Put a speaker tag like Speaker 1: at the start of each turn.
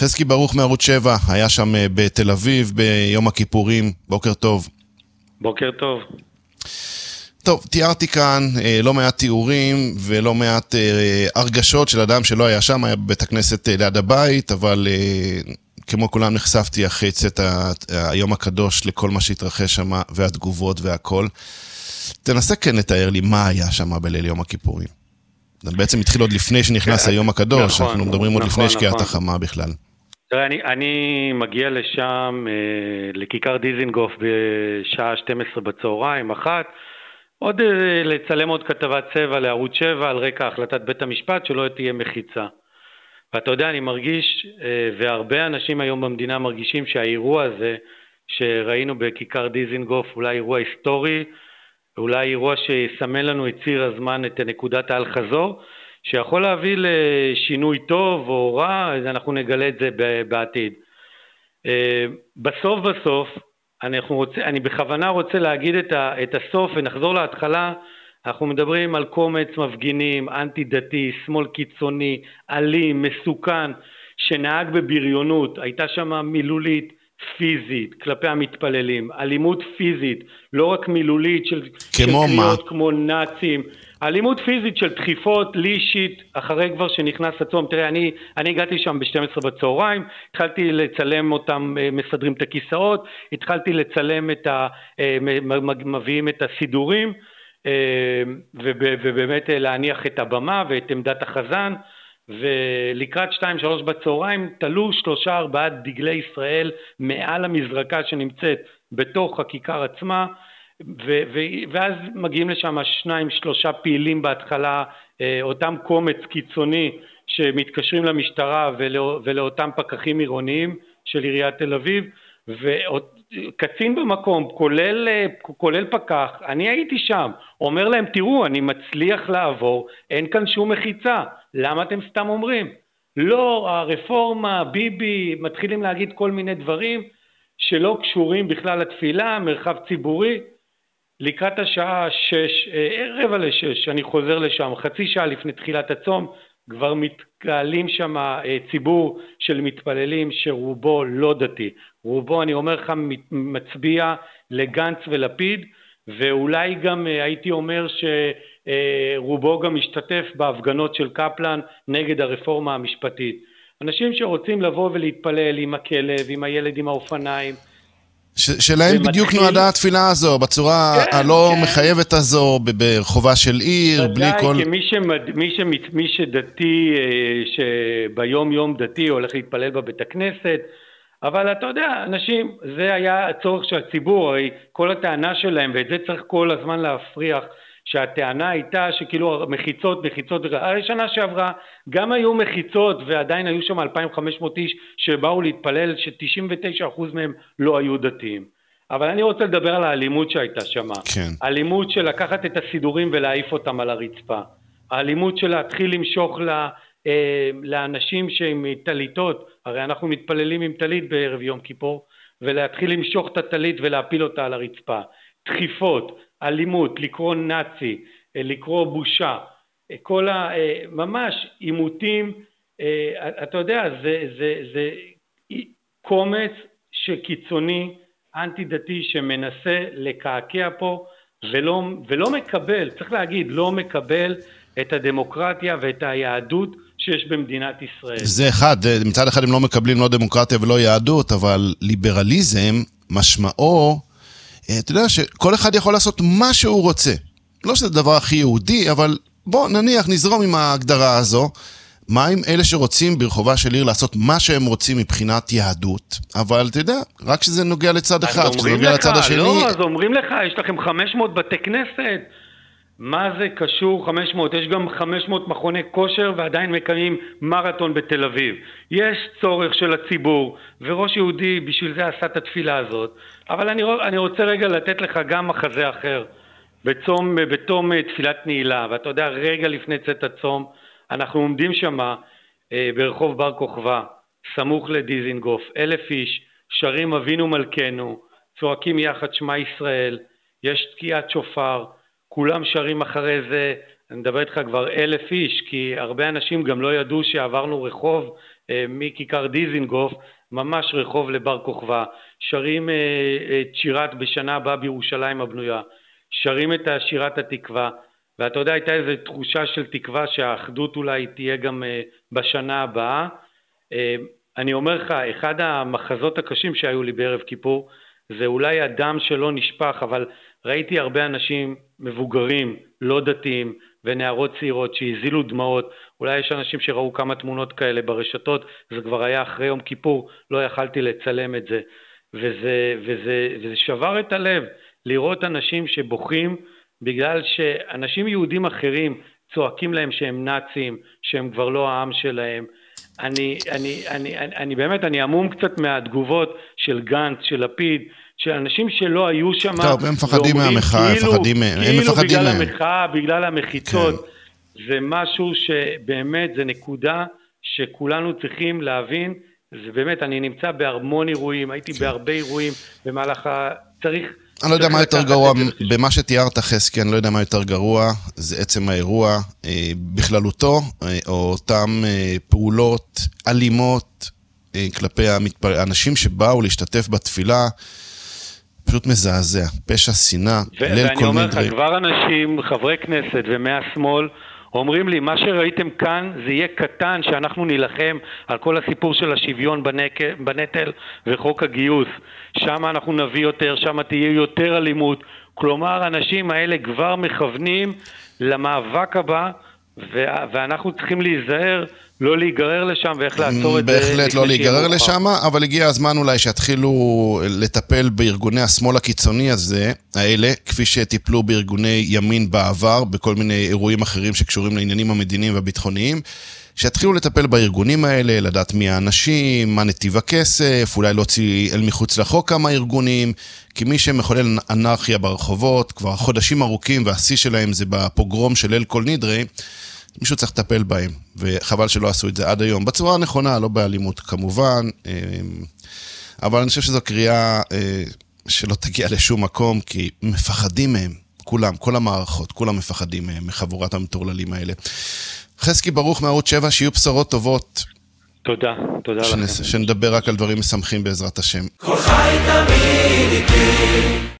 Speaker 1: חזקי ברוך מערוץ 7, היה שם בתל אביב ביום הכיפורים. בוקר טוב.
Speaker 2: בוקר טוב.
Speaker 1: טוב, תיארתי כאן לא מעט תיאורים ולא מעט הרגשות של אדם שלא היה שם, היה בבית הכנסת ליד הבית, אבל כמו כולם נחשפתי אחרי צאת היום הקדוש לכל מה שהתרחש שם והתגובות והכל. תנסה כן לתאר לי מה היה שם בליל יום הכיפורים. זה בעצם התחיל עוד לפני שנכנס היום הקדוש, אנחנו מדברים עוד לפני שקיעת החמה בכלל.
Speaker 2: אני מגיע לשם, לכיכר דיזינגוף בשעה 12 בצהריים, עוד לצלם עוד כתבת צבע לערוץ 7 על רקע החלטת בית המשפט שלא תהיה מחיצה. ואתה יודע, אני מרגיש, והרבה אנשים היום במדינה מרגישים שהאירוע הזה שראינו בכיכר דיזינגוף, אולי אירוע היסטורי, אולי אירוע שיסמן לנו את ציר הזמן, את נקודת האל חזור, שיכול להביא לשינוי טוב או רע, אז אנחנו נגלה את זה בעתיד. בסוף, אני בכוונה רוצה להגיד את הסוף ונחזור להתחלה. אנחנו מדברים על קומץ מפגינים, אנטי דתי, שמאל קיצוני, אלים, מסוכן, שנהג בבריונות, הייתה שם מילולית, פיזית, כלפי המתפללים, אלימות פיזית, לא רק מילולית של קריאות כמו נאצים, אלימות פיזית של דחיפות, לי אישית, אחרי כבר שנכנס הצום. תראה, אני הגעתי שם ב-12 בצהריים, התחלתי לצלם אותם, מסדרים את הכיסאות, התחלתי לצלם מביאים את הסידורים, ובאמת להניח את הבמה ואת עמדת החזן, ולקראת 2-3 בצהריים תלו 3-4 דגלי ישראל מעל המזרקה שנמצאת בתוך הכיכר עצמה, ואז מגיעים לשם 2-3 פעילים בהתחלה, אותם קומץ קיצוני שמתקשרים למשטרה ולאותם פקחים עירוניים של עיריית תל אביב, וקצין במקום, כולל פקח, אני הייתי שם, אומר להם, תראו, אני מצליח לעבור, אין כאן שום מחיצה, למה אתם סתם אומרים? לא, הרפורמה, ביבי, מתחילים להגיד כל מיני דברים שלא קשורים בכלל לתפילה, מרחב ציבורי. לקראת השעה 5:45, אני חוזר לשם, חצי שעה לפני תחילת הצום, כבר מתקהלים שם ציבור של מתפללים שרובו לא דתי. רובו, אני אומר לך, מצביע לגנץ ולפיד, ואולי גם הייתי אומר שרובו גם משתתף בהפגנות של קפלן נגד הרפורמה המשפטית. אנשים שרוצים לבוא ולהתפלל עם הכלב, עם הילד עם האופניים,
Speaker 1: שלהם בדיוק נועדה התפילה הזו, בצורה הלא מחייבת הזו, ברחובה של עיר, בלי כל...
Speaker 2: מי שדתי, שביום יום דתי הולך להתפלל בבית הכנסת, אבל אתה יודע, אנשים, זה היה הצורך של הציבור, הרי כל הטענה שלהם, ואת זה צריך כל הזמן להפריח, שהטענה הייתה שכאילו מחיצות, הרי שנה שעברה גם היו מחיצות ועדיין היו שם 2,500 איש שבאו להתפלל, ש99% מהם לא היו דתיים. אבל אני רוצה לדבר על האלימות שהייתה שם.
Speaker 1: כן.
Speaker 2: האלימות של לקחת את הסידורים ולהעיף אותם על הרצפה. האלימות של להתחיל למשוך לאנשים שהם טליתות, הרי אנחנו מתפללים עם טלית בערב יום כיפור, ולהתחיל למשוך את הטלית ולהפיל אותה על הרצפה. דחיפות, אלימות, לקרוא נאצי, לקרוא בושה, כל ממש עימותים, אתה יודע, זה קומץ שקיצוני, אנטי דתי שמנסה לקעקע פה ולא מקבל, צריך להגיד, לא מקבל את הדמוקרטיה ואת היהדות שיש במדינת ישראל.
Speaker 1: זה אחד, מצד אחד הם לא מקבלים לא דמוקרטיה ולא יהדות, אבל ליברליזם משמעו, אתה יודע שכל אחד יכול לעשות מה שהוא רוצה. לא שזה הדבר הכי יהודי, אבל בוא נניח, נזרום עם ההגדרה הזו. מה עם אלה שרוצים ברחובה של עיר לעשות מה שהם רוצים מבחינת יהדות? אבל אתה יודע, רק שזה נוגע לצד אחד, כשזה נוגע לצד השני...
Speaker 2: לא, אז אומרים לך, יש לכם 500 בתי כנסת. מה זה קשור 500? יש גם 500 מכוני כושר ועדיין מקיימים מרתון בתל אביב. יש צורך של הציבור, וראש יהודי בשביל זה עשה את התפילה הזאת. אבל אני רוצה רגע לתת לך גם מחזה אחר. בתום תפילת נעילה, ואתה יודע, רגע לפני צאת הצום, אנחנו עומדים שם ברחוב בר כוכבא, סמוך לדיזינגוף, 1,000 איש, שרים אבינו מלכנו, צועקים יחד שמע ישראל, יש תקיעת שופר, כולם שרים אחרי זה, אני מדבר איתך כבר 1,000 איש, כי הרבה אנשים גם לא ידעו שעברנו רחוב מכיכר דיזינגוף, ממש רחוב לבר כוכבא, שרים את שירת בשנה הבאה בירושלים הבנויה, שרים את שירת התקווה, ואתה יודע, הייתה איזו תחושה של תקווה שהאחדות אולי תהיה גם בשנה הבאה. אני אומר לך, אחד המחזות הקשים שהיו לי בערב כיפור, זה אולי הדם שלא נשפך, אבל ראיתי הרבה אנשים מבוגרים, לא דתיים, ונערות צעירות שהזילו דמעות. אולי יש אנשים שראו כמה תמונות כאלה ברשתות, זה כבר היה אחרי יום כיפור, לא יכלתי לצלם את זה. וזה שבר את הלב, לראות אנשים שבוכים, בגלל שאנשים יהודים אחרים צועקים להם שהם נאצים, שהם כבר לא העם שלהם. אני באמת, אני עמום קצת מהתגובות של גנץ, של לפיד, של אנשים שלא היו שם.
Speaker 1: טוב, הם מפחדים מהמחאה, הם מפחדים מהם.
Speaker 2: כאילו בגלל המחאה, בגלל המחיצות. זה משהו שבאמת, זה נקודה שכולנו צריכים להבין. זה באמת, אני נמצא בהמון אירועים, הייתי בהרבה אירועים במהלך צריך...
Speaker 1: אני לא יודע מה יותר גרוע, במה שתיארת חזקי, אני לא יודע מה יותר גרוע, זה עצם האירוע בכללותו, או אותם פעולות אלימות כלפי האנשים שבאו להשתתף בתפילה, פשוט מזעזע, פשע שנאה,
Speaker 2: ואני אומר לך, כבר אנשים, חברי כנסת ומהשמאל, אומרים לי, מה שראיתם כאן זה יהיה קטן שאנחנו נילחם על כל הסיפור של השוויון בנטל וחוק הגיוס. שם אנחנו נביא יותר, שם תהיה יותר אלימות. כלומר, האנשים האלה כבר מכוונים למאבק הבא, ואנחנו צריכים להיזהר, לא להיגרר לשם ואיך לעצור את זה.
Speaker 1: בהחלט לא להיגרר לשם, אבל הגיע הזמן אולי שיתחילו לטפל בארגוני השמאל הקיצוני האלה, כפי שטיפלו בארגוני ימין בעבר, בכל מיני אירועים אחרים שקשורים לעניינים המדיניים והביטחוניים, שיתחילו לטפל בארגונים האלה, לדעת מי האנשים, מה נתיב הכסף, אולי להוציא אל מחוץ לחוק כמה ארגונים, כי מי שמחולל אנרכיה ברחובות, כבר חודשים ארוכים, והשיא שלהם זה בפוגרום של אל כל נדרי, מישהו צריך לטפל בהם, וחבל שלא עשו את זה עד היום, בצורה הנכונה, לא באלימות כמובן, אבל אני חושב שזו קריאה שלא תגיע לשום מקום, כי מפחדים מהם, כולם, כל המערכות, כולם מפחדים מהם, מחבורת המטורללים האלה. חזקי ברוך מערוץ 7, שיהיו בשורות טובות.
Speaker 2: תודה, תודה לכם.
Speaker 1: שנדבר רק על דברים משמחים בעזרת השם.
Speaker 3: כל חי תמיד איתי.